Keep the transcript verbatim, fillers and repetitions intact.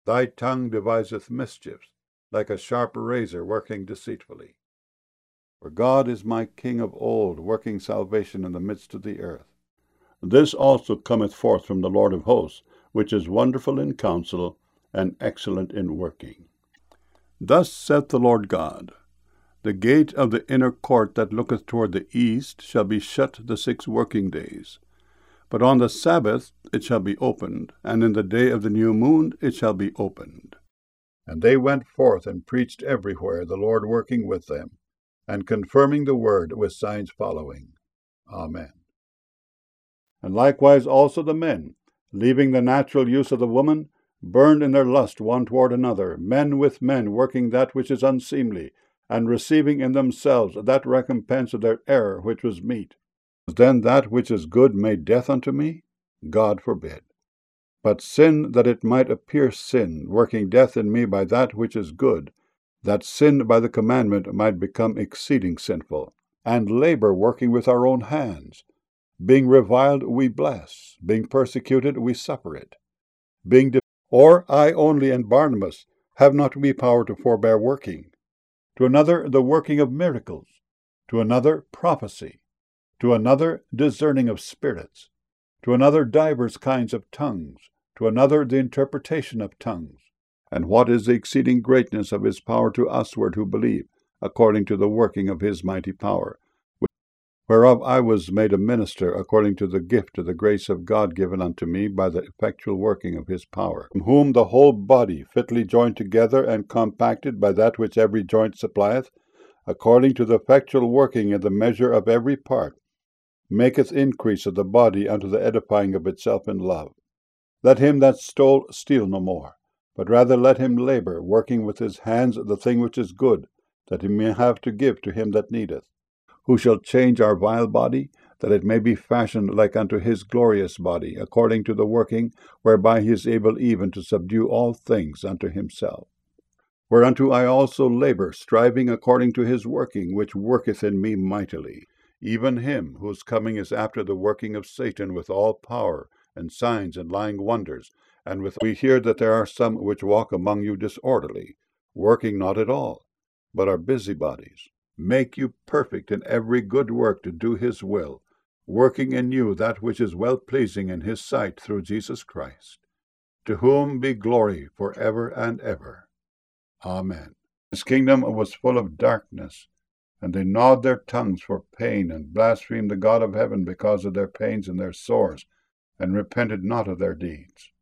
Thy tongue deviseth mischiefs, like a sharp razor working deceitfully. For God is my King of old, working salvation in the midst of the earth. This also cometh forth from the Lord of hosts, which is wonderful in counsel, and excellent in working. Thus saith the Lord God, The gate of the inner court that looketh toward the east shall be shut the six working days. But on the Sabbath it shall be opened, and in the day of the new moon it shall be opened. And they went forth and preached everywhere, the Lord working with them, and confirming the word with signs following. Amen. And likewise also the men, leaving the natural use of the woman, burned in their lust one toward another, men with men, working that which is unseemly, and receiving in themselves that recompense of their error which was meet. Was then that which is good made death unto me? God forbid. But sin, that it might appear sin, working death in me by that which is good, that sin by the commandment might become exceeding sinful, and labor working with our own hands. Being reviled, we bless. Being persecuted, we suffer it. Being de- or I only and Barnabas, have not we power to forbear working? To another the working of miracles, to another prophecy, to another discerning of spirits, to another divers kinds of tongues, to another the interpretation of tongues. And what is the exceeding greatness of his power to usward who believe, according to the working of his mighty power, whereof I was made a minister according to the gift of the grace of God given unto me by the effectual working of his power, from whom the whole body, fitly joined together and compacted by that which every joint supplieth, according to the effectual working in the measure of every part, maketh increase of the body unto the edifying of itself in love. Let him that stole steal no more, but rather let him labor, working with his hands the thing which is good, that he may have to give to him that needeth. Who shall change our vile body, that it may be fashioned like unto his glorious body, according to the working whereby he is able even to subdue all things unto himself. Whereunto I also labor, striving according to his working, which worketh in me mightily, even him whose coming is after the working of Satan with all power, and signs and lying wonders, and with we hear that there are some which walk among you disorderly, working not at all, but are busybodies. Make you perfect in every good work to do his will, working in you that which is well-pleasing in his sight through Jesus Christ, to whom be glory for ever and ever. Amen. His kingdom was full of darkness, and they gnawed their tongues for pain, and blasphemed the God of heaven because of their pains and their sores, and repented not of their deeds.